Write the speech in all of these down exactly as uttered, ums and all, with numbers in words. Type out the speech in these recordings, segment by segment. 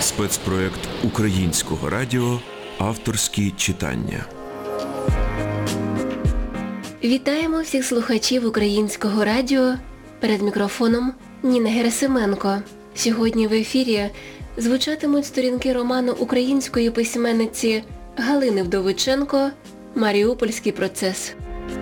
Спецпроект Українського радіо «Авторські читання». Вітаємо всіх слухачів Українського радіо. Перед мікрофоном Ніна Герасименко. Сьогодні в ефірі звучатимуть сторінки роману української письменниці Галини Вдовиченко «Маріупольський процес».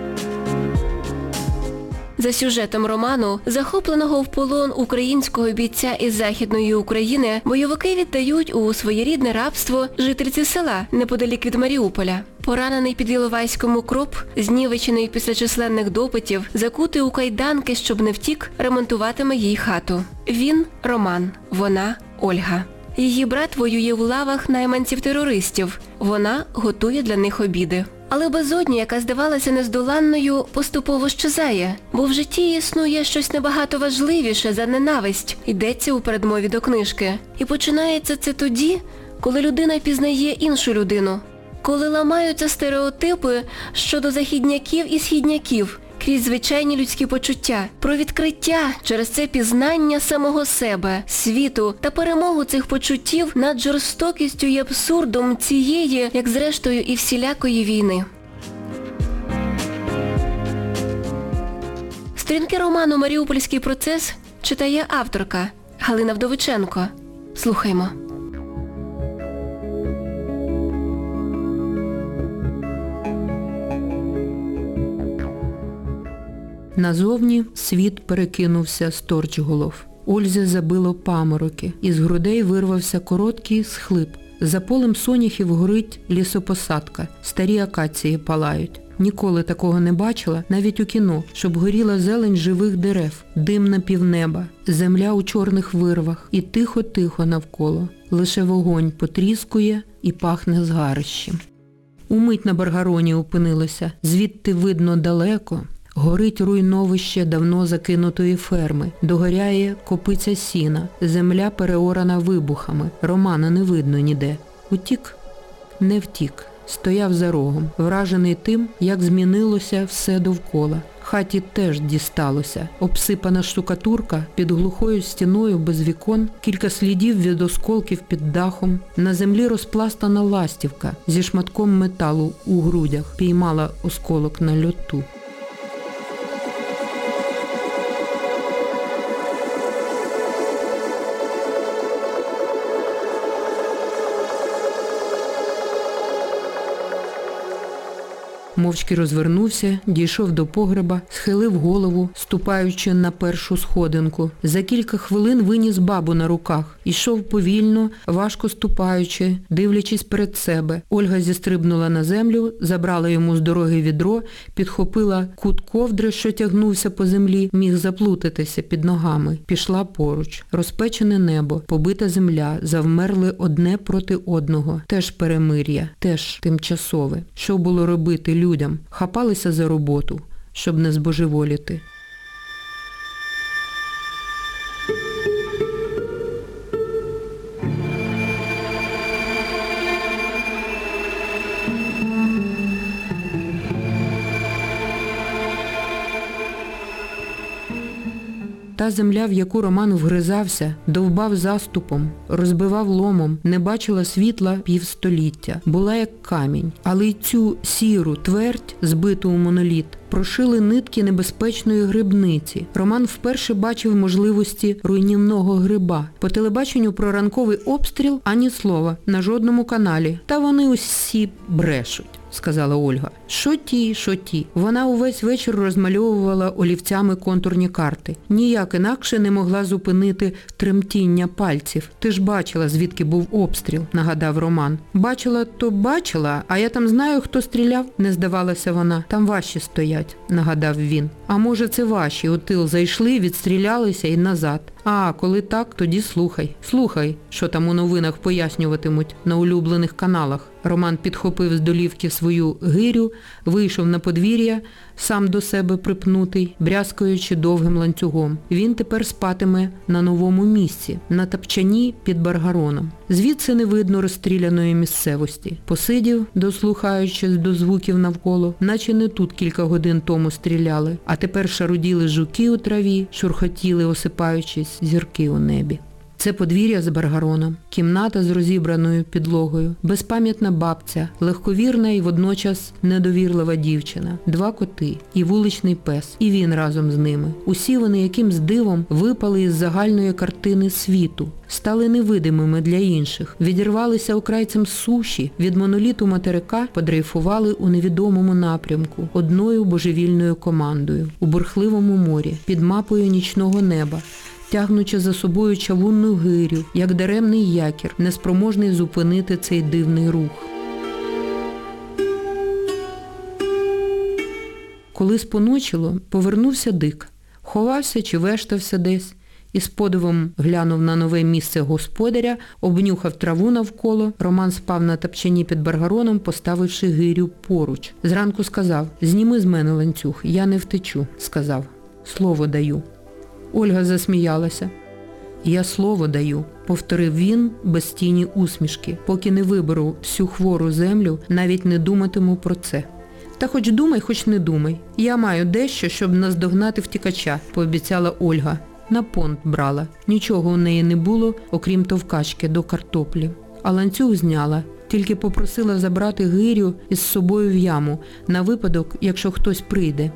За сюжетом роману, захопленого в полон українського бійця із Західної України, бойовики віддають у своєрідне рабство жительці села неподалік від Маріуполя. Поранений під Іловайськом укроп, знівечений після численних допитів, закутий у кайданки, щоб не втік, ремонтуватиме їй хату. Він – Роман, вона – Ольга. Її брат воює в лавах найманців-терористів, вона готує для них обіди. Але безодня, яка здавалася нездоланною, поступово щезає, бо в житті існує щось набагато важливіше за ненависть, йдеться у передмові до книжки. І починається це тоді, коли людина пізнає іншу людину, коли ламаються стереотипи щодо західняків і східняків, крізь звичайні людські почуття, про відкриття через це пізнання самого себе, світу та перемогу цих почуттів над жорстокістю і абсурдом цієї, як зрештою і всілякої війни. Сторінки роману «Маріупольський процес» читає авторка Галина Вдовиченко. Слухаймо. Назовні світ перекинувся з торчголов. Ользі забило памороки. Із грудей вирвався короткий схлип. За полем соняхів горить лісопосадка. Старі акації палають. Ніколи такого не бачила, навіть у кіно, щоб горіла зелень живих дерев, дим на півнеба, земля у чорних вирвах і тихо-тихо навколо. Лише вогонь потріскує і пахне згарищем. Умить на Баргароні опинилися. Звідти видно далеко. Горить руйновище давно закинутої ферми. Догоряє копиця сіна. Земля переорана вибухами. Романа не видно ніде. Утік? Не втік. Стояв за рогом, вражений тим, як змінилося все довкола. Хаті теж дісталося. Обсипана штукатурка під глухою стіною без вікон, кілька слідів від осколків під дахом. На землі розпластана ластівка зі шматком металу у грудях. Піймала осколок на льоту. Мовчки розвернувся, дійшов до погреба, схилив голову, ступаючи на першу сходинку. За кілька хвилин виніс бабу на руках. Ішов повільно, важко ступаючи, дивлячись перед себе. Ольга зістрибнула на землю, забрала йому з дороги відро, підхопила кут ковдри, що тягнувся по землі, міг заплутатися під ногами. Пішла поруч. Розпечене небо, побита земля, завмерли одне проти одного. Теж перемир'я, теж тимчасове. Що було робити людям? Людям хапалися за роботу, щоб не збожеволіти. Та земля, в яку Роман вгризався, довбав заступом, розбивав ломом, не бачила світла півстоліття, була як камінь. Але й цю сіру твердь, збиту у моноліт, прошили нитки небезпечної грибниці. Роман вперше бачив можливості руйнівного гриба. По телебаченню про ранковий обстріл ані слова, на жодному каналі. Та вони усі брешуть, сказала Ольга. Що ті, що ті. Вона увесь вечір розмальовувала олівцями контурні карти. Ніяк інакше не могла зупинити тремтіння пальців. Ти ж бачила, звідки був обстріл, нагадав Роман. Бачила, то бачила, а я там знаю, хто стріляв, не здавалася вона. Там ваші стоять, нагадав він. А може це ваші у тил зайшли, відстрілялися і назад. А, коли так, тоді слухай. Слухай, що там у новинах пояснюватимуть на улюблених каналах. Роман підхопив з долівки свою гирю, вийшов на подвір'я, сам до себе припнутий, брязкаючи довгим ланцюгом. Він тепер спатиме на новому місці, на тапчані під Баргароном. Звідси не видно розстріляної місцевості. Посидів, дослухаючись до звуків навколо, наче не тут кілька годин тому стріляли, а тепер шаруділи жуки у траві, шурхотіли, осипаючись, зірки у небі. Це подвір'я з Баргароном, кімната з розібраною підлогою, безпам'ятна бабця, легковірна і водночас недовірлива дівчина, два коти і вуличний пес, і він разом з ними. Усі вони якимсь дивом випали із загальної картини світу, стали невидимими для інших, відірвалися окрайцем суші, від моноліту материка подрейфували у невідомому напрямку одною божевільною командою, у бурхливому морі, під мапою нічного неба, тягнучи за собою чавунну гирю, як даремний якір, неспроможний зупинити цей дивний рух. Коли споночило, повернувся Дик. Ховався чи вештався десь, і з подивом глянув на нове місце господаря, обнюхав траву навколо. Роман спав на тапчані під Баргароном, поставивши гирю поруч. Зранку сказав: «Зніми з мене ланцюг, я не втечу», – сказав. «Слово даю». Ольга засміялася. «Я слово даю», – повторив він без тіні усмішки. «Поки не виберу всю хвору землю, навіть не думатиму про це». «Та хоч думай, хоч не думай. Я маю дещо, щоб наздогнати втікача», – пообіцяла Ольга. На понт брала. Нічого у неї не було, окрім товкачки до картоплі. А ланцюг зняла, тільки попросила забрати гирю із собою в яму, на випадок, якщо хтось прийде.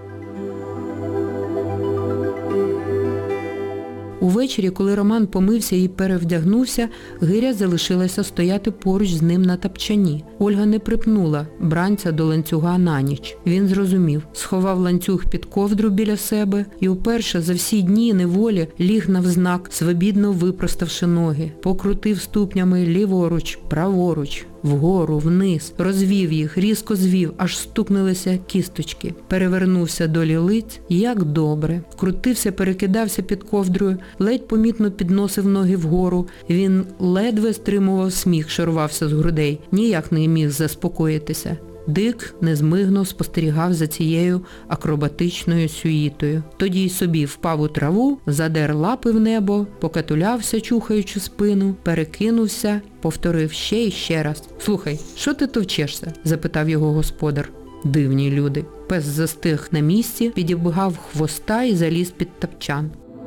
Увечері, коли Роман помився і перевдягнувся, гиря залишилася стояти поруч з ним на тапчані. Ольга не припнула бранця до ланцюга на ніч. Він зрозумів, сховав ланцюг під ковдру біля себе і вперше за всі дні неволі ліг навзнак, свобідно випроставши ноги, покрутив ступнями ліворуч, праворуч, вгору, вниз, розвів їх, різко звів, аж стукнулися кісточки. Перевернувся до лілиць, як добре. Крутився, перекидався під ковдрою, ледь помітно підносив ноги вгору. Він ледве стримував сміх, що рвався з грудей, ніяк не міг заспокоїтися. Дик незмигно спостерігав за цією акробатичною сюїтою. Тоді й собі впав у траву, задер лапи в небо, покатулявся, чухаючи спину, перекинувся, повторив ще й ще раз. «Слухай, що ти товчешся?» – запитав його господар. Дивні люди. Пес застиг на місці, підібгав хвоста і заліз під тапчан.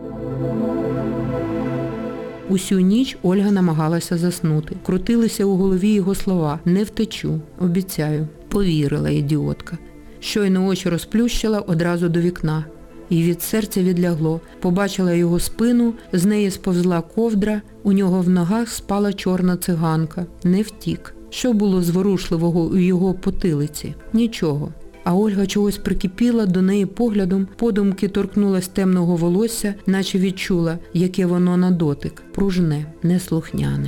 Усю ніч Ольга намагалася заснути. Крутилися у голові його слова: «Не втечу, обіцяю». Повірила ідіотка. Щойно очі розплющила, одразу до вікна. І від серця відлягло. Побачила його спину, з неї сповзла ковдра, у нього в ногах спала чорна циганка. Не втік. Що було зворушливого у його потилиці? Нічого. А Ольга чогось прикипіла до неї поглядом, подумки торкнулась темного волосся, наче відчула, яке воно на дотик, пружне, неслухняне.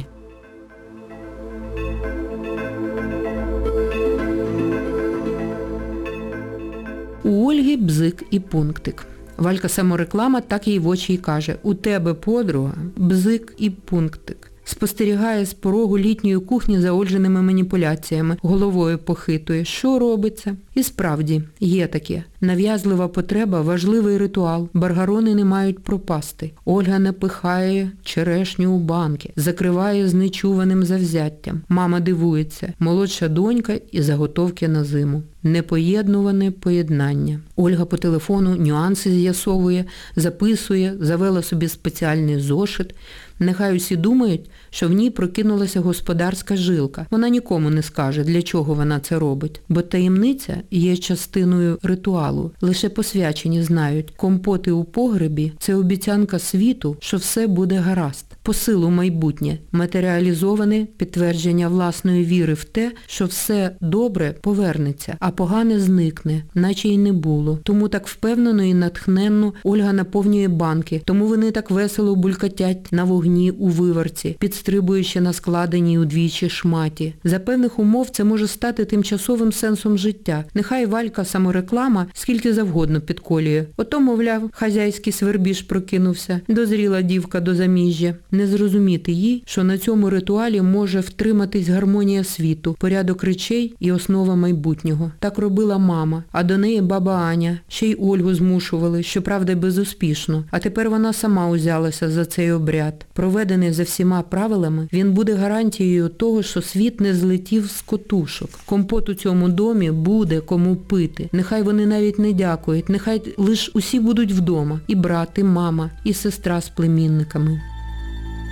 У Ольги бзик і пунктик. Валька самореклама так їй в очі й каже: «У тебе, подруга, бзик і пунктик». Спостерігає з порогу літньої кухні за Ольжиними маніпуляціями, головою похитує. Що робиться? І справді, є таке. Нав'язлива потреба – важливий ритуал. Баргарони не мають пропасти. Ольга напихає черешню у банки, закриває з нечуваним завзяттям. Мама дивується. Молодша донька і заготовки на зиму. Непоєднуване поєднання. Ольга по телефону нюанси з'ясовує, записує, завела собі спеціальний зошит. Нехай усі думають, що в ній прокинулася господарська жилка. Вона нікому не скаже, для чого вона це робить. Бо таємниця є частиною ритуалу. Лише посвячені знають, компоти у погребі – це обіцянка світу, що все буде гаразд. Посилу майбутнє, матеріалізоване підтвердження власної віри в те, що все добре повернеться, а погане зникне, наче й не було. Тому так впевнено і натхненно Ольга наповнює банки, тому вони так весело булькотять на вогні у виварці, підстрибуючи на складеній удвічі шматі. За певних умов це може стати тимчасовим сенсом життя. Нехай Валька самореклама скільки завгодно підколює. Ото, мовляв, хазяйський свербіж прокинувся, дозріла дівка до заміжжя. Не зрозуміти їй, що на цьому ритуалі може втриматись гармонія світу, порядок речей і основа майбутнього. Так робила мама, а до неї баба Аня. Ще й Ольгу змушували, щоправда безуспішно. А тепер вона сама узялася за цей обряд. Проведений за всіма правилами, він буде гарантією того, що світ не злетів з котушок. Компот у цьому домі буде кому пити. Нехай вони навіть не дякують, нехай лиш усі будуть вдома. І брат, і мама, і сестра з племінниками.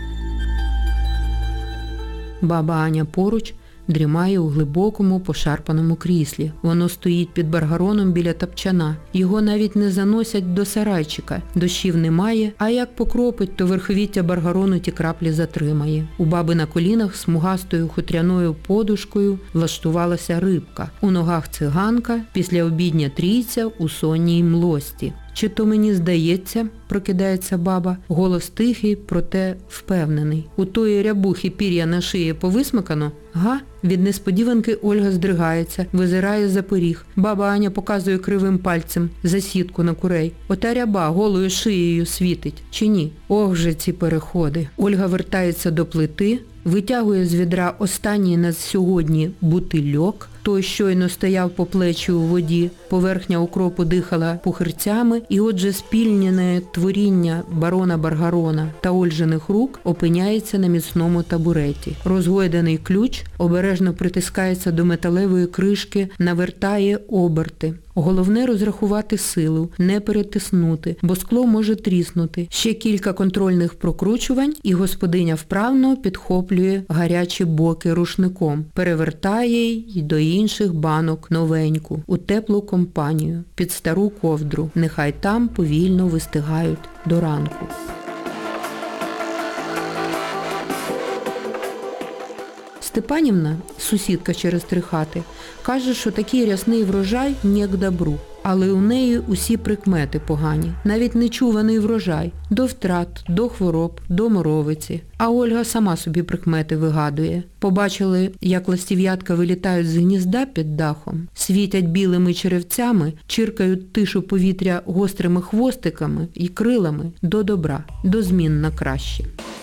Баба Аня поруч дрімає у глибокому пошарпаному кріслі. Воно стоїть під баргароном біля тапчана. Його навіть не заносять до сарайчика. Дощів немає, а як покропить, то верховіття баргарону ті краплі затримає. У баби на колінах смугастою хутряною подушкою влаштувалася рибка. У ногах циганка, післяобідня трійця у сонній млості. «Чи то мені здається», – прокидається баба, голос тихий, проте впевнений. У тої рябухи пір'я на шиї повисмикано? Га? Від несподіванки Ольга здригається, визирає за поріг. Баба Аня показує кривим пальцем за сітку на курей. Ота ряба голою шиєю світить. Чи ні? Ох же ці переходи. Ольга вертається до плити, витягує з відра останній на сьогодні бутильок. Той щойно стояв по плечі у воді, поверхня укропу дихала пухирцями, і отже спільнене творіння барона Баргарона та Ольжиних рук опиняється на міцному табуреті. Розгойданий ключ обережно притискається до металевої кришки, навертає оберти. Головне розрахувати силу, не перетиснути, бо скло може тріснути. Ще кілька контрольних прокручувань, і господиня вправно підхоплює гарячі боки рушником, перевертає й до інших банок новеньку, у теплу компанію, під стару ковдру. Нехай там повільно вистигають до ранку. Степанівна, сусідка через три хати, каже, що такий рясний врожай не к добру. Але у неї усі прикмети погані. Навіть нечуваний врожай. До втрат, до хвороб, до моровиці. А Ольга сама собі прикмети вигадує. Побачили, як ластів'ятка вилітають з гнізда під дахом, світять білими черевцями, чиркають тишу повітря гострими хвостиками і крилами до добра, до змін на краще.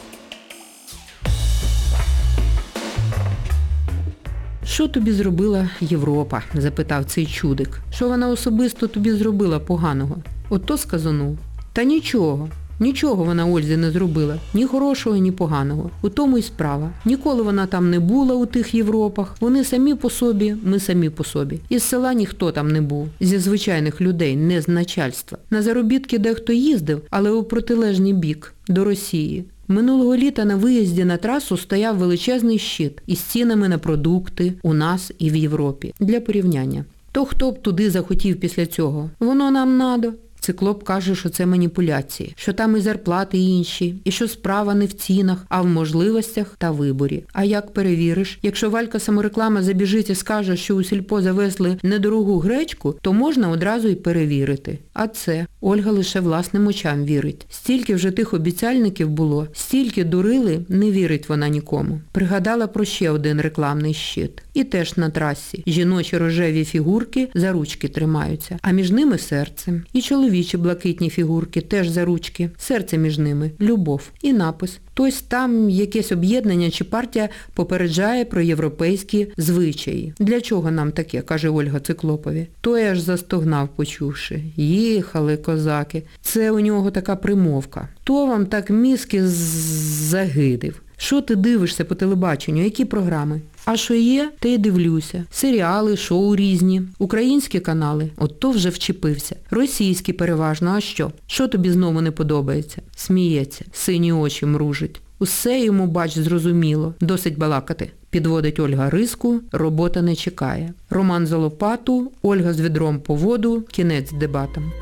«Що тобі зробила Європа?» – запитав цей чудик. «Що вона особисто тобі зробила поганого?» Ото сказанув. Та нічого. Нічого вона Ользі не зробила. Ні хорошого, ні поганого. У тому й справа. Ніколи вона там не була у тих Європах. Вони самі по собі, ми самі по собі. Із села ніхто там не був. Зі звичайних людей, не з начальства. На заробітки дехто їздив, але у протилежний бік, до Росії. Минулого літа на виїзді на трасу стояв величезний щит із цінами на продукти у нас і в Європі. Для порівняння. То хто б туди захотів після цього? Воно нам надо. Циклоп каже, що це маніпуляції, що там і зарплати інші, і що справа не в цінах, а в можливостях та виборі. А як перевіриш? Якщо Валька самореклама забіжить і скаже, що у сільпо завезли недорогу гречку, то можна одразу й перевірити. А це? Ольга лише власним очам вірить. Стільки вже тих обіцяльників було, стільки дурили, не вірить вона нікому. Пригадала про ще один рекламний щит. І теж на трасі. Жіночі рожеві фігурки за ручки тримаються, а між ними серце. І чоловічі блакитні фігурки теж за ручки. Серце між ними. Любов. І напис. Тось там якесь об'єднання чи партія попереджає про європейські звичаї. Для чого нам таке, каже Ольга Циклопові. Той аж застогнав, почувши. Їхали козаки. Це у нього така примовка. То вам так мізки загидив. Що ти дивишся по телебаченню? Які програми? А що є, те й дивлюся. Серіали, шоу різні. Українські канали. От то вже вчепився. Російські переважно. А що? Що тобі знову не подобається? Сміється. Сині очі мружить. Усе йому, бач, зрозуміло. Досить балакати. Підводить Ольга риску. Робота не чекає. Роман за лопату. Ольга з відром по воду. Кінець дебатам.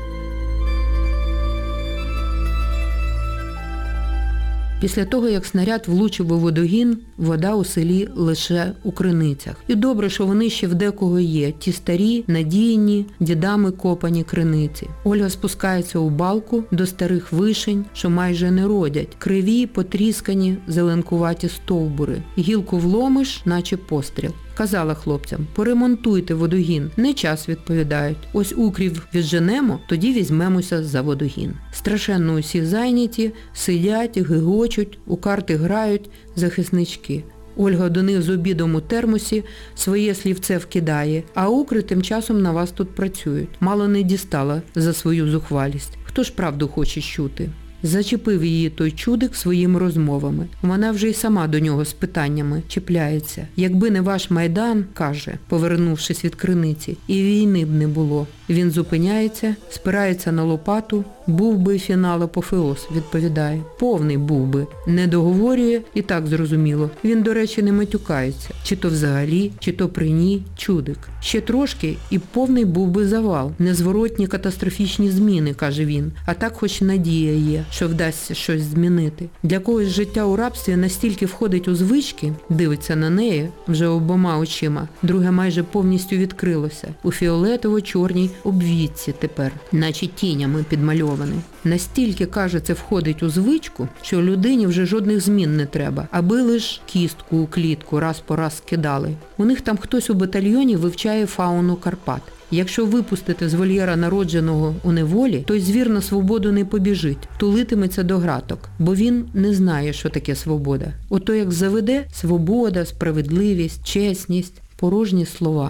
Після того, як снаряд влучив у водогін, вода у селі лише у криницях. І добре, що вони ще в декого є, ті старі, надійні, дідами копані криниці. Ольга спускається у балку до старих вишень, що майже не родять. Криві, потріскані, зеленкуваті стовбури. Гілку вломиш, наче постріл. Казала хлопцям, поремонтуйте водогін. Не час, відповідають. Ось укрів відженемо, тоді візьмемося за водогін. Страшенно усі зайняті, сидять, гигочуть, у карти грають захиснички. Ольга до них з обідом у термосі своє слівце вкидає, а укри тим часом на вас тут працюють. Мало не дістала за свою зухвалість. Хто ж правду хоче чути? Зачепив її той чудик своїми розмовами. Вона вже й сама до нього з питаннями чіпляється. Якби не ваш Майдан, каже, повернувшись від криниці, і війни б не було. Він зупиняється, спирається на лопату. Був би фінал апофеоз, відповідає. Повний був би. Не договорює, і так зрозуміло. Він, до речі, не матюкається. Чи то взагалі, чи то при ній чудик. Ще трошки і повний був би завал. Незворотні катастрофічні зміни, каже він. А так хоч надія є, що вдасться щось змінити. Для когось життя у рабстві настільки входить у звички, дивиться на неї вже обома очима. Друге майже повністю відкрилося. У фіолетово-чорній обвідці тепер, наче тінями підмальований. Настільки, каже, це входить у звичку, що людині вже жодних змін не треба, аби лиш кістку у клітку раз по раз скидали. У них там хтось у батальйоні вивчає фауну Карпат. Якщо випустити з вольєра народженого у неволі, той звір на свободу не побіжить, тулитиметься до граток, бо він не знає, що таке свобода. Ото як заведе свобода, справедливість, чесність – порожні слова.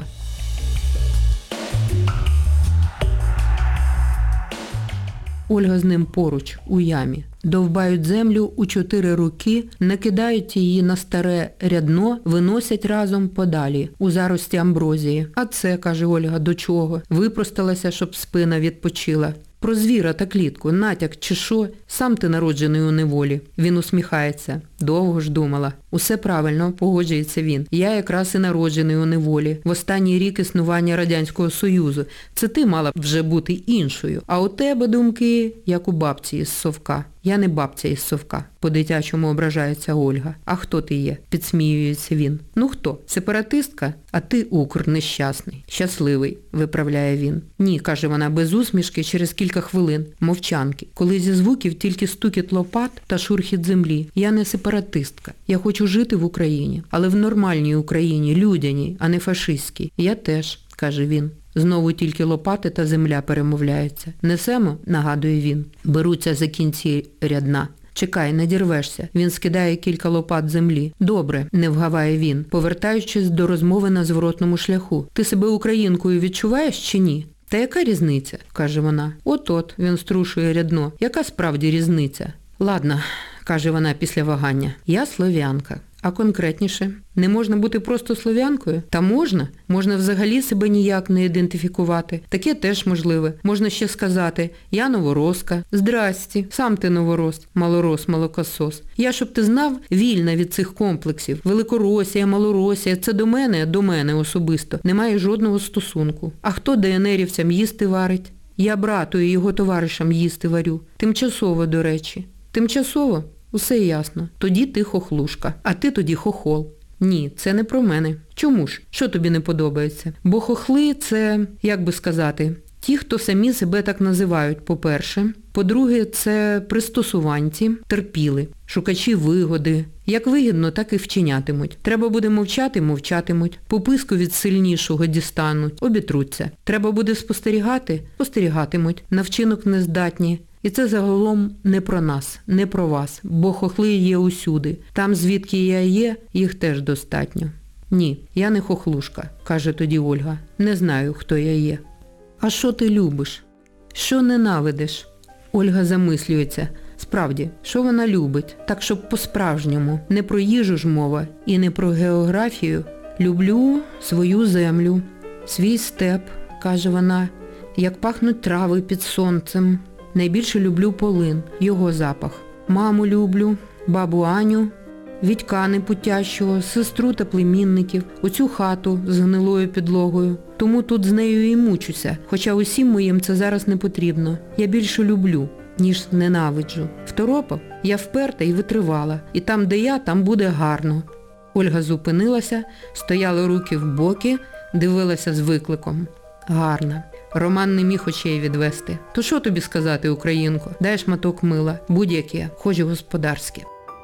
Ольга з ним поруч, у ямі. Довбають землю у чотири руки, накидають її на старе рядно, виносять разом подалі, у зарості амброзії. А це, каже Ольга, до чого? Випросталася, щоб спина відпочила. Про звіра та клітку, натяк чи що? Сам ти народжений у неволі. Він усміхається. Довго ж думала. Усе правильно, погоджується він. Я якраз і народжений у неволі. В останній рік існування Радянського Союзу. Це ти мала вже бути іншою. А у тебе думки, як у бабці із совка. Я не бабця із совка. По-дитячому ображається Ольга. А хто ти є? Підсміюється він. Ну хто? Сепаратистка? А ти укр нещасний. Щасливий, виправляє він. Ні, каже вона без усмішки через кілька хвилин. Мовчанки. Коли зі звуків тільки стукіт лопат та шурхіт землі. Я не сепаратистка. Я хочу жити в Україні. Але в нормальній Україні, людяній, а не фашистській. Я теж, каже він. Знову тільки лопати та земля перемовляються. Несемо, нагадує він. Беруться за кінці рядна. Чекай, не дірвешся. Він скидає кілька лопат землі. Добре, не вгаває він, повертаючись до розмови на зворотному шляху. Ти себе українкою відчуваєш чи ні? Та яка різниця, каже вона. От-от, він струшує рядно. Яка справді різниця? Ладно, каже вона після вагання. Я слов'янка. А конкретніше? Не можна бути просто слов'янкою? Та можна. Можна взагалі себе ніяк не ідентифікувати. Таке теж можливе. Можна ще сказати, я новоросска. Здрасті, сам ти новорос, малорос, молокосос. Я, щоб ти знав, вільна від цих комплексів. Великоросія, малоросія – це до мене, до мене особисто. Немає жодного стосунку. А хто ДНРівцям їсти варить? Я брату і його товаришам їсти варю. Тимчасово, до речі. Тимчасово? Усе ясно. Тоді ти хохлушка, а ти тоді хохол. Ні, це не про мене. Чому ж? Що тобі не подобається? Бо хохли – це, як би сказати, ті, хто самі себе так називають, по-перше. По-друге, це пристосуванці, терпіли, шукачі вигоди. Як вигідно, так і вчинятимуть. Треба буде мовчати – мовчатимуть. Пописку від сильнішого дістануть, обітруться. Треба буде спостерігати – спостерігатимуть. На вчинок нездатні. І це загалом не про нас, не про вас, бо хохли є усюди. Там, звідки я є, їх теж достатньо. Ні, я не хохлушка, каже тоді Ольга. Не знаю, хто я є. А що ти любиш? Що ненавидиш? Ольга замислюється. Справді, що вона любить? Так, щоб по-справжньому. Не про їжу ж мова і не про географію. Люблю свою землю, свій степ, каже вона, як пахнуть трави під сонцем. Найбільше люблю полин, його запах. Маму люблю, бабу Аню, Вітька непутящого, сестру та племінників, оцю хату з гнилою підлогою. Тому тут з нею і мучуся, хоча усім моїм це зараз не потрібно. Я більше люблю, ніж ненавиджу. Второпав, я вперта і витривала. І там, де я, там буде гарно. Ольга зупинилася, стояла руки в боки, дивилася з викликом. Гарна. Роман не міг очей відвести. То що тобі сказати, українко? Дай шматок мила. Будь-яке, хоч і господарське.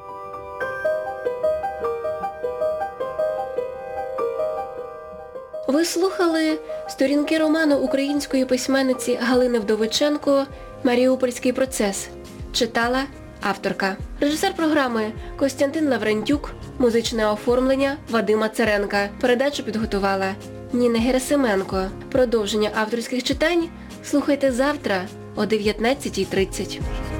Ви слухали сторінки роману української письменниці Галини Вдовиченко «Маріупольський процес». Читала авторка. Режисер програми Костянтин Лаврентюк. Музичне оформлення Вадима Церенка. Передачу підготувала Ніна Герасименко. Продовження авторських читань слухайте завтра о дев'ятнадцятій тридцять.